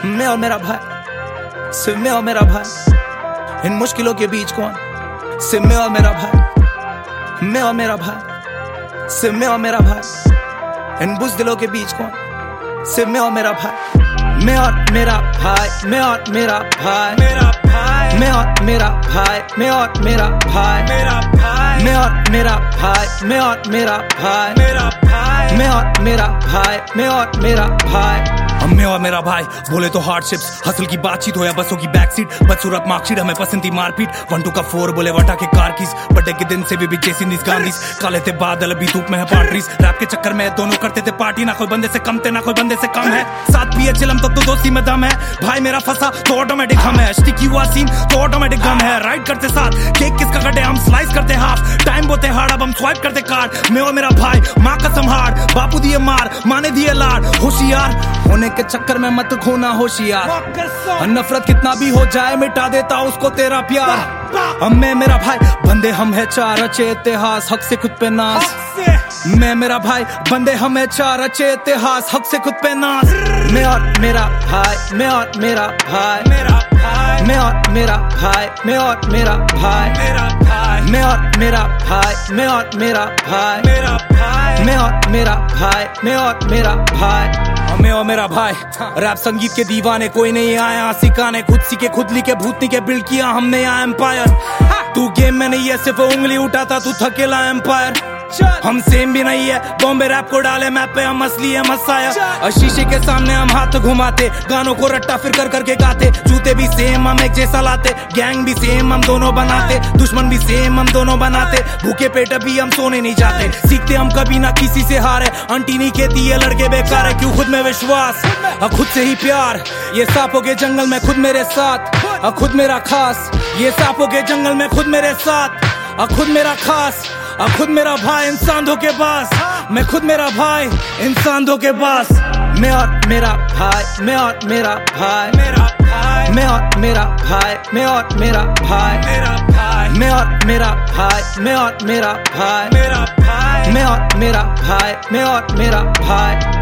मैं और मेरा भाई, सिर्फ मैं और मेरा भाई, इन मुश्किलों के बीच कौन? सिर्फ मैं और मेरा भाई, मैं और मेरा भाई, सिर्फ मैं और मेरा भाई, इन बुज़दिलों के बीच कौन? सिर्फ मैं और मेरा भाई, मैं और मेरा भाई, मैं और मेरा भाई, मेरा भाई, मैं और मेरा भाई, मैं और मेरा भाई, मेरा भाई, मैं और मेरा भाई, मैं और मेरा भाई, मेरा भाई, मैं और मेरा भाई, मैं और मेरा भाई। हम मैं और मेरा भाई बोले तो हार्डशिप्स, हसल की बातचीत हो या बसों की बैकसीट, बदसूरत मार्कशीट हमें पसंद थी मारपीट, 1 2 का 4 बोले वटा के कार कीज, बर्थडे के दिन से भी चेसिंग दिस गांधीज, काले थे बादल अभी धूप में है पार्टीज, रैप के चक्कर में दोनों करते थे पार्टी, ना कोई बंदे से कम थे ना कोई बंदे से कम है, साथ पिए चिलम तब तो दोस्ती में दम है, भाई मेरा फंसा तो ऑटोमेटिक हम है, स्टिकी हुआ सीन तो ऑटोमेटिक गम है, राइड करते साथ केक किसका कटे हम स्लाइस करते हाफ, टाइम बोते हार्ड अब हम स्वाइप करते कार्ड, मैं और मेरा भाई माँ कसम हार्ड, बापू दिए मार माने दिए लाड, होशियार होने के चक्कर में मत खोना होशियार, नफरत कितना भी हो जाए मिटा देता उसको तेरा प्यार, हम मैं मेरा भाई बंदे हम है चार रचे इतिहास, हक से खुद पे नाज, मैं मेरा भाई बंदे हम है चार रचे इतिहास, हक से खुद पे नाज, मैं और मेरा भाई, मैं और मेरा भाई, मेरा भाई, मैं और मेरा भाई, मैं और मेरा भाई, मेरा भाई, मैं और मेरा भाई, मैं और मेरा भाई, मेरा भाई, मैं और मेरा भाई, मैं और मेरा भाई। मैं और मेरा भाई रैप संगीत के दीवाने, कोई नहीं आया सिखाने, खुद सीखे खुद लिखे भूतनी के बिल्ड किया हमने यहाँ एम्पायर, तू गेम में नहीं है सिर्फ उंगली उठाता तू थकेला एम्पायर, हम सेम भी नहीं है बॉम्बे रैप को डाले मैप पे हम असली है मसाया, शीशे के सामने हम हाथ घुमाते, गानों को रट्टा फिर कर करके गाते, जूते भी सेम हम एक जैसा लाते, गैंग भी सेम हम दोनों बनाते, दुश्मन भी सेम हम दोनों बनाते, भूखे पेट भी हम सोने नहीं जाते, सीखते हम कभी ना किसी से हारे, आंटी नहीं कहती ये लड़के बेकार है, क्यों खुद में विश्वास खुद से ही प्यार, ये सांपों के जंगल में खुद मेरे साथ खुद मेरा खास, ये सांपों के जंगल में खुद मेरे साथ खुद मेरा खास, खुद मेरा भाई इंसान धोखे पास, मैं खुद मेरा भाई इंसान धोखे पास, मैं और मेरा भाई, मैं और मेरा भाई, मेरा भाई, मैं और मेरा भाई, मैं और मेरा भाई, मेरा भाई, मैं और मेरा भाई, मैं और मेरा भाई, मेरा भाई, मैं और मेरा भाई, मैं और मेरा भाई।